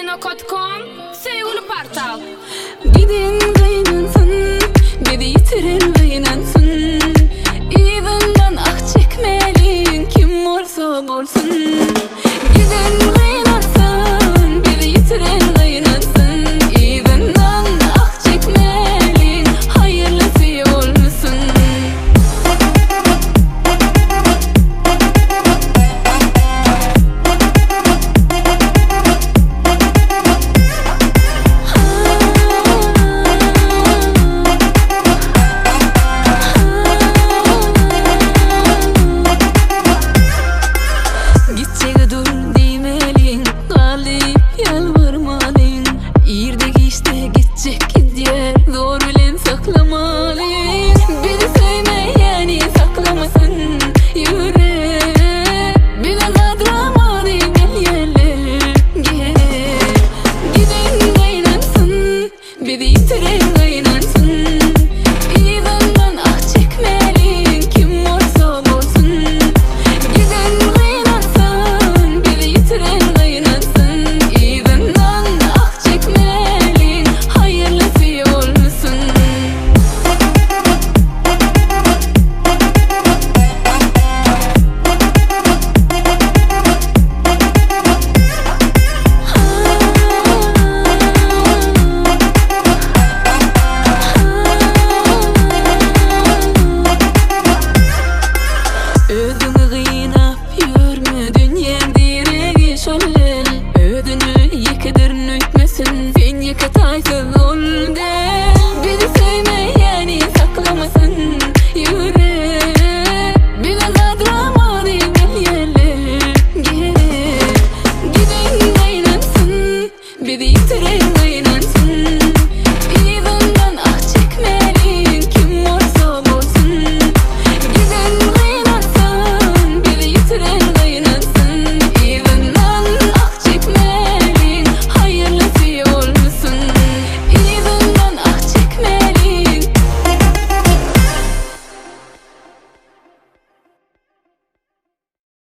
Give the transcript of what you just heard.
gmail.com Sevgili Partal. Gidin kaynansın, beni yitirin kaynansın. İyinden ah çekmelin kim olsa bolsun. Gidin kaynansın, beni yitirin kaynansın. İyinden ah çekmelin hayırlısı olsun. Gidecek dur demelin, galip yalvarmalın. İrdek işte gidecek gidiyor, zor bilen saklamalın. Beni sevmeyeni saklamasın yüreğe. Bilen adramalın gel yerler gel. Gidin kaynansın, beni yitirin kaynansın. İyinden ah çekmelin kim olsa bolsun. Gidin kaynansın, beni yitirin kaynansın. İyinden ah çekmelin hayırlısı olsun. Ödünü kıynap yürme dünyam diregi şollel. Ödünü yıkıdır nütmesin, sen yıkataysın ol del. Beni sevmeyeni saklamasın yüreğe. Bilen adramalı gel yerler gel. Gidin kaynansın, beni yitirin kaynansın.